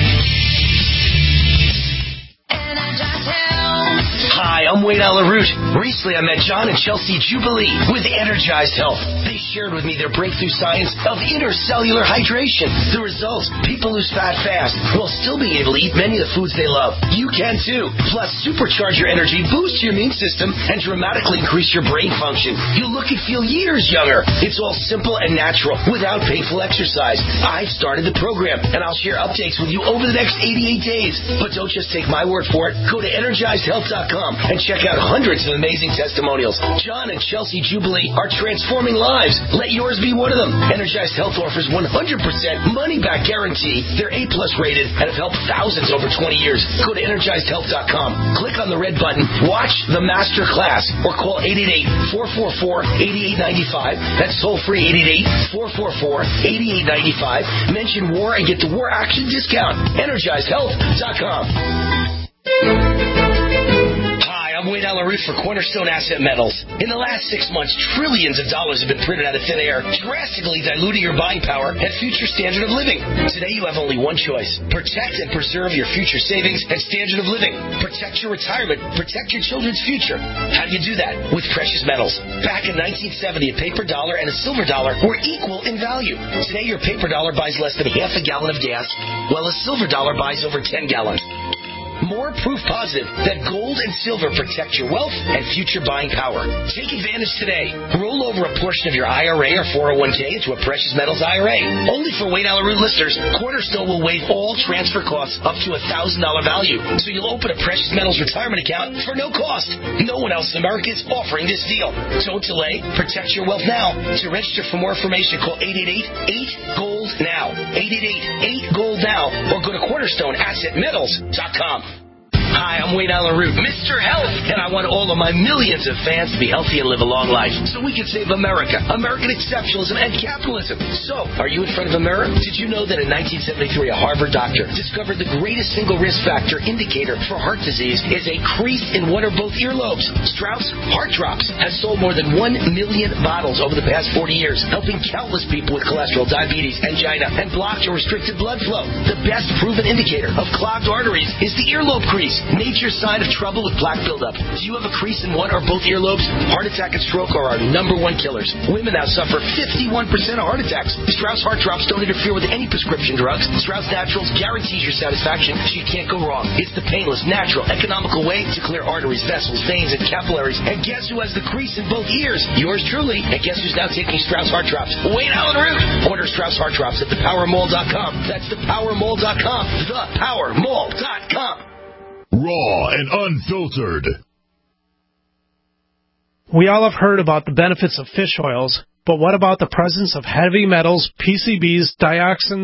Hi, I'm Wayne Allyn Root. Recently, I met John and Chelsea Jubilee with Energized Health. They shared with me their breakthrough science of intercellular hydration. The results, people lose fat fast while still being able to eat many of the foods they love. You can too. Plus, supercharge your energy, boost your immune system, and dramatically increase your brain function. You'll look and feel years younger. It's all simple and natural without painful exercise. I've started the program, and I'll share updates with you over the next eighty-eight days. But don't just take my word for it. Go to energized health dot com and check out hundreds of amazing testimonials. John and Chelsea Jubilee are transforming lives. Let yours be one of them. Energized Health offers one hundred percent money-back guarantee. They're A plus rated and have helped thousands over twenty years. Go to energized health dot com. Click on the red button, watch the master class, or call eight eight eight, four four four, eight eight nine five. That's toll-free eight eight eight, four four four, eight eight nine five. Mention WAR and get the WAR Action discount. energized health dot com. I'm Wayne Allyn Root for Cornerstone Asset Metals. In the last six months, trillions of dollars have been printed out of thin air, drastically diluting your buying power and future standard of living. Today, you have only one choice. Protect and preserve your future savings and standard of living. Protect your retirement. Protect your children's future. How do you do that? With precious metals. Back in nineteen seventy, a paper dollar and a silver dollar were equal in value. Today, your paper dollar buys less than half a gallon of gas, while a silver dollar buys over ten gallons. More proof positive that gold and silver protect your wealth and future buying power. Take advantage today. Roll over a portion of your I R A or four oh one k into a precious metals I R A. Only for Wayne Allyn Root listeners, Cornerstone will waive all transfer costs up to a one thousand dollars value. So you'll open a precious metals retirement account for no cost. No one else in America is offering this deal. Don't delay. Protect your wealth now. To register for more information, call eight eight eight, eight, gold now. eight eight eight, eight, gold now. Or go to cornerstone asset metals dot com. Hi, I'm Wayne Allyn Root, Mister Health, and I want all of my millions of fans to be healthy and live a long life so we can save America, American exceptionalism, and capitalism. So, are you in front of a mirror? Did you know that in nineteen seventy-three, a Harvard doctor discovered the greatest single risk factor indicator for heart disease is a crease in one or both earlobes? Strauss Heart Drops has sold more than one million bottles over the past forty years, helping countless people with cholesterol, diabetes, angina, and blocked or restricted blood flow. The best proven indicator of clogged arteries is the earlobe crease. Nature's sign of trouble with plaque buildup. Do you have a crease in one or both earlobes? Heart attack and stroke are our number one killers. Women now suffer fifty-one percent of heart attacks. Strauss Heart Drops don't interfere with any prescription drugs. Strauss Naturals guarantees your satisfaction, so you can't go wrong. It's the painless, natural, economical way to clear arteries, vessels, veins, and capillaries. And guess who has the crease in both ears? Yours truly. And guess who's now taking Strauss Heart Drops? Wayne Allyn Root. Order Strauss Heart Drops at the power mall dot com. That's the power mall dot com. the power mall dot com. Raw and unfiltered. We all have heard about the benefits of fish oils, but what about the presence of heavy metals, P C Bs, dioxins,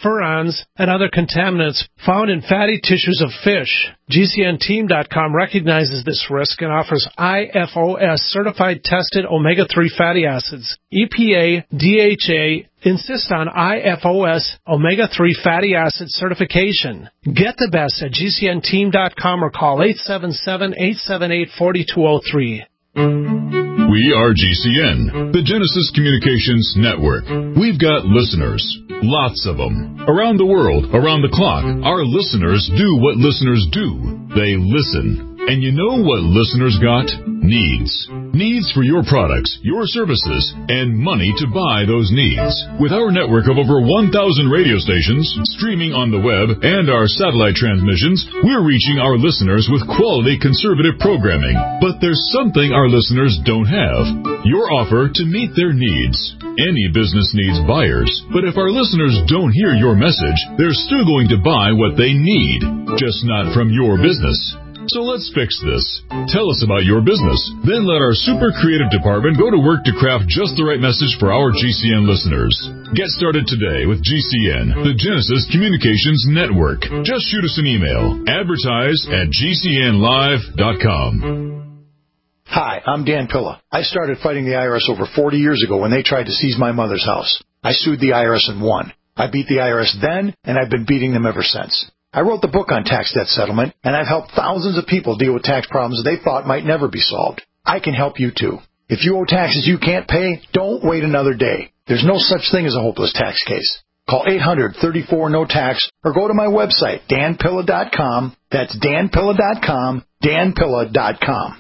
furans, and other contaminants found in fatty tissues of fish. G C N team dot com recognizes this risk and offers I F O S certified tested omega three fatty acids. E P A, D H A insist on I F O S omega three fatty acid certification. Get the best at G C N team dot com or call eight seven seven, eight seven eight, four two zero three. We are G C N, the Genesis Communications Network. We've got listeners, lots of them. Around the world, around the clock, our listeners do what listeners do. They listen. And you know what listeners got? Needs. Needs for your products, your services, and money to buy those needs. With our network of over one thousand radio stations, streaming on the web, and our satellite transmissions, we're reaching our listeners with quality conservative programming. But there's something our listeners don't have. Your offer to meet their needs. Any business needs buyers, but if our listeners don't hear your message, they're still going to buy what they need, just not from your business. So let's fix this. Tell us about your business. Then let our super creative department go to work to craft just the right message for our G C N listeners. Get started today with G C N, the Genesis Communications Network. Just shoot us an email. Advertise at G C N live dot com. Hi, I'm Dan Pilla. I started fighting the I R S over forty years ago when they tried to seize my mother's house. I sued the I R S and won. I beat the I R S then, and I've been beating them ever since. I wrote the book on tax debt settlement, and I've helped thousands of people deal with tax problems they thought might never be solved. I can help you too. If you owe taxes you can't pay, don't wait another day. There's no such thing as a hopeless tax case. Call eight hundred, thirty-four, no tax or go to my website, dan pilla dot com. That's dan pilla dot com, dan pilla dot com.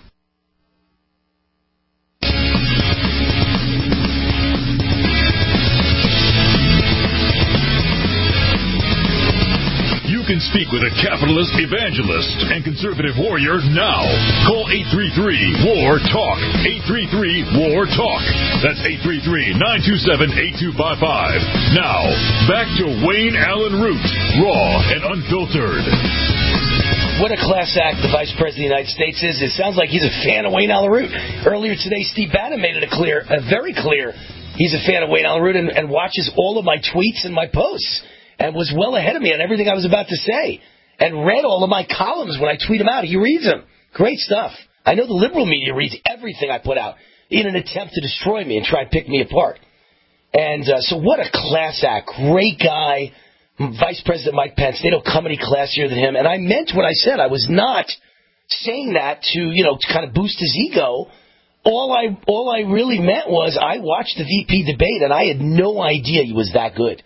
You can speak with a capitalist evangelist and conservative warrior now. Call eight three three, W A R, TALK. eight three three, W A R, TALK. That's eight three three, nine two seven, eight two five five. Now, back to Wayne Allen Root, raw and unfiltered. What a class act the Vice President of the United States is. It sounds like he's a fan of Wayne Allen Root. Earlier today, Steve Bannon made it a clear, a very clear, he's a fan of Wayne Allen Root and, and watches all of my tweets and my posts. And was well ahead of me on everything I was about to say. And read all of my columns when I tweet them out. He reads them. Great stuff. I know the liberal media reads everything I put out in an attempt to destroy me and try and pick me apart. And uh, so what a class act. Great guy. Vice President Mike Pence. They don't come any classier than him. And I meant what I said. I was not saying that to, you know, to kind of boost his ego. All I, all I really meant was I watched the V P debate and I had no idea he was that good.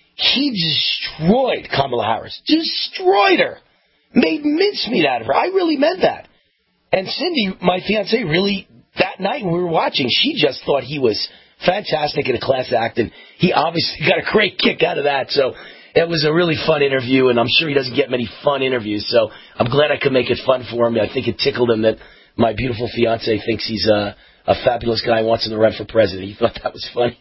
He destroyed Kamala Harris. Destroyed her. Made mincemeat out of her. I really meant that. And Cindy, my fiancée, really, that night when we were watching, she just thought he was fantastic in a class act, and he obviously got a great kick out of that. So it was a really fun interview, and I'm sure he doesn't get many fun interviews, so I'm glad I could make it fun for him. I think it tickled him that my beautiful fiancée thinks he's a, a fabulous guy and wants him to run for president. He thought that was funny.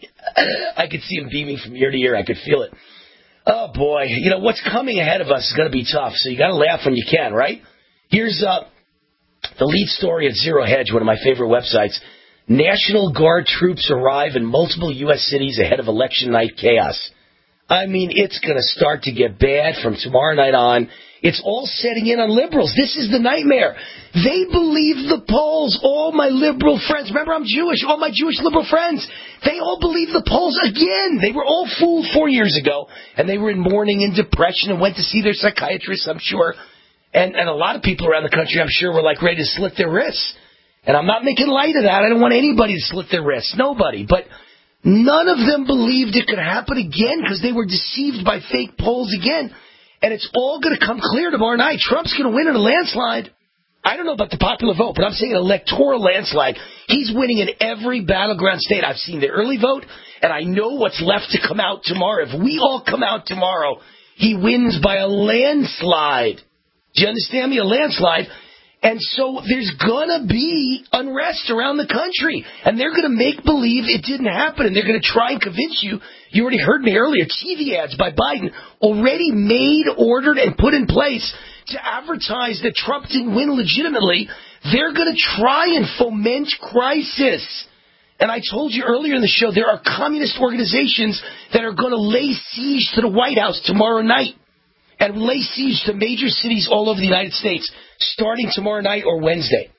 I could see him beaming from ear to ear. I could feel it. Oh, boy. You know, what's coming ahead of us is going to be tough, so you got to laugh when you can, right? Here's uh, the lead story at Zero Hedge, one of my favorite websites. National Guard troops arrive in multiple U S cities ahead of election night chaos. I mean, it's going to start to get bad from tomorrow night on. It's all setting in on liberals. This is the nightmare. They believe the polls. All my liberal friends. Remember, I'm Jewish. All my Jewish liberal friends. They all believe the polls again. They were all fooled four years ago, and they were in mourning and depression and went to see their psychiatrists, I'm sure. And, and a lot of people around the country, I'm sure, were like ready to slit their wrists. And I'm not making light of that. I don't want anybody to slit their wrists. Nobody. But none of them believed it could happen again because they were deceived by fake polls again. And it's all going to come clear tomorrow night. Trump's going to win in a landslide. I don't know about the popular vote, but I'm saying an electoral landslide. He's winning in every battleground state. I've seen the early vote, and I know what's left to come out tomorrow. If we all come out tomorrow, he wins by a landslide. Do you understand me? A landslide. And so there's going to be unrest around the country. And they're going to make believe it didn't happen. And they're going to try and convince you. You already heard me earlier. T V ads by Biden already made, ordered, and put in place to advertise that Trump didn't win legitimately. They're going to try and foment crisis. And I told you earlier in the show, there are communist organizations that are going to lay siege to the White House tomorrow night and lay siege to major cities all over the United States starting tomorrow night or Wednesday.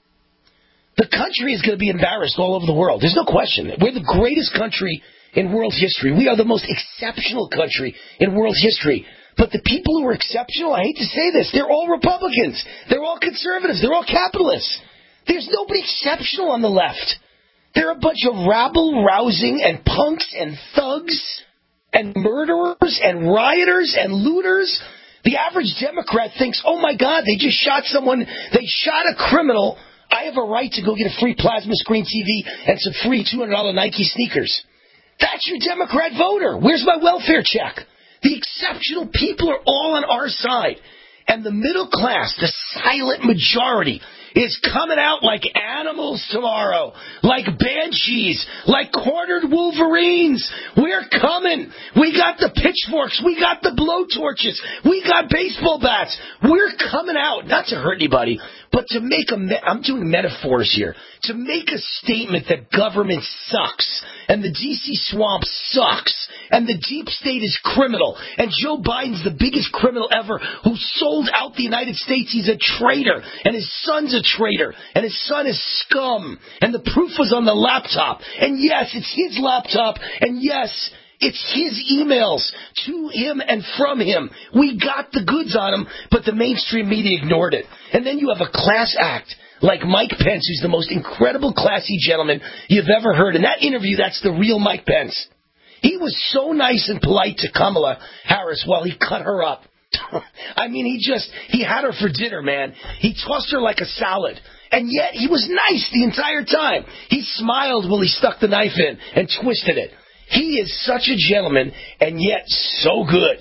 The country is going to be embarrassed all over the world. There's no question. We're the greatest country in world history. We are the most exceptional country in world history. But the people who are exceptional, I hate to say this, they're all Republicans. They're all conservatives. They're all capitalists. There's nobody exceptional on the left. They're a bunch of rabble-rousing and punks and thugs and murderers and rioters and looters. The average Democrat thinks, oh, my God, they just shot someone. They shot a criminal. I have a right to go get a free plasma screen T V and some free two hundred dollars Nike sneakers. That's your Democrat voter. Where's my welfare check? The exceptional people are all on our side. And the middle class, the silent majority, is coming out like animals tomorrow, like banshees, like cornered wolverines. We're coming. We got the pitchforks. We got the blowtorches. We got baseball bats. We're coming out, not to hurt anybody, but to make a, me- I'm doing metaphors here, to make a statement that government sucks, and the D C swamp sucks, and the deep state is criminal, and Joe Biden's the biggest criminal ever who sold out the United States. He's a traitor, and his son's a traitor, and his son is scum, and the proof was on the laptop, and yes, it's his laptop, and yes, it's his emails to him and from him. We got the goods on him, but the mainstream media ignored it. And then you have a class act like Mike Pence, who's the most incredible, classy gentleman you've ever heard. In that interview, that's the real Mike Pence. He was so nice and polite to Kamala Harris while he cut her up. I mean, he just, he had her for dinner, man. He tossed her like a salad. And yet, he was nice the entire time. He smiled while he stuck the knife in and twisted it. He is such a gentleman, and yet so good.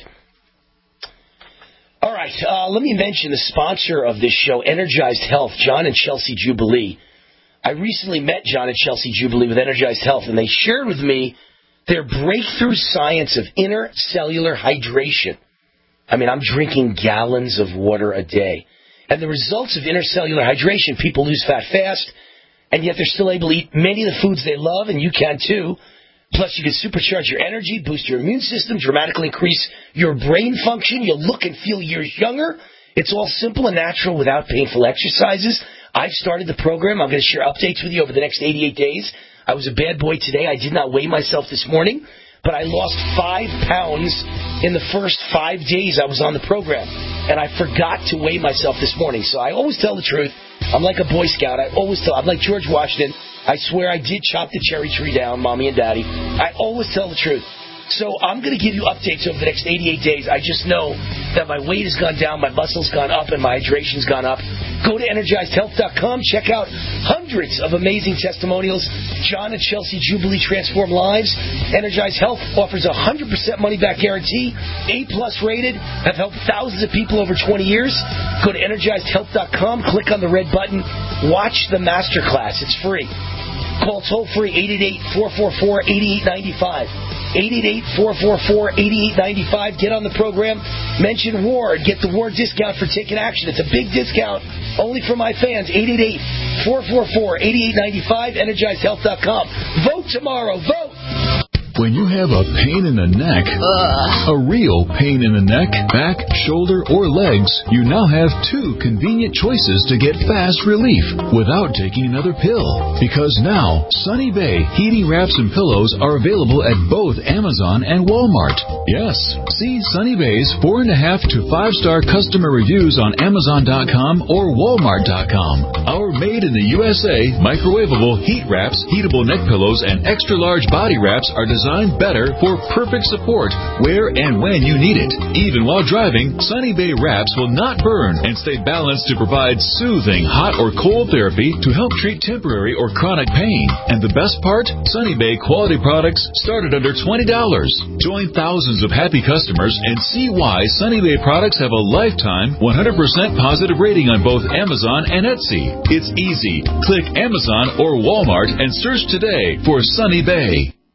All right, uh, let me mention the sponsor of this show, Energized Health, John and Chelsea Jubilee. I recently met John and Chelsea Jubilee with Energized Health, and they shared with me their breakthrough science of intercellular hydration. I mean, I'm drinking gallons of water a day. And the results of intercellular hydration, people lose fat fast, and yet they're still able to eat many of the foods they love, and you can too. Plus, you can supercharge your energy, boost your immune system, dramatically increase your brain function. You'll look and feel years younger. It's all simple and natural without painful exercises. I've started the program. I'm going to share updates with you over the next eighty-eight days. I was a bad boy today. I did not weigh myself this morning, but I lost five pounds in the first five days I was on the program. And I forgot to weigh myself this morning. So I always tell the truth. I'm like a Boy Scout. I always tell. I'm like George Washington. I swear I did chop the cherry tree down, Mommy and Daddy. I always tell the truth. So I'm going to give you updates over the next eighty-eight days. I just know that my weight has gone down, my muscle's gone up, and my hydration's gone up. Go to energized health dot com. Check out hundreds of amazing testimonials. John and Chelsea Jubilee transform lives. Energized Health offers a one hundred percent money-back guarantee. A-plus rated. Have helped thousands of people over twenty years. Go to energized health dot com. Click on the red button. Watch the masterclass. It's free. Call toll-free eight eight eight, four four four, eight eight nine five. eight eight eight, four four four, eight eight nine five. Get on the program. Mention WAR and get the WAR discount for taking action. It's a big discount only for my fans. eight eight eight, four four four, eight eight nine five. energized health dot com. Vote tomorrow. Vote! When you have a pain in the neck, Ugh. a real pain in the neck, back, shoulder, or legs, you now have two convenient choices to get fast relief without taking another pill. Because now, Sunny Bay heating wraps and pillows are available at both Amazon and Walmart. Yes, see Sunny Bay's four and a half to five star customer reviews on Amazon dot com or Walmart dot com. Our made in the U S A microwavable heat wraps, heatable neck pillows, and extra large body wraps are designed Designed better for perfect support where and when you need it. Even while driving, Sunny Bay wraps will not burn and stay balanced to provide soothing hot or cold therapy to help treat temporary or chronic pain. And the best part? Sunny Bay quality products start at under twenty dollars. Join thousands of happy customers and see why Sunny Bay products have a lifetime one hundred percent positive rating on both Amazon and Etsy. It's easy. Click Amazon or Walmart and search today for Sunny Bay.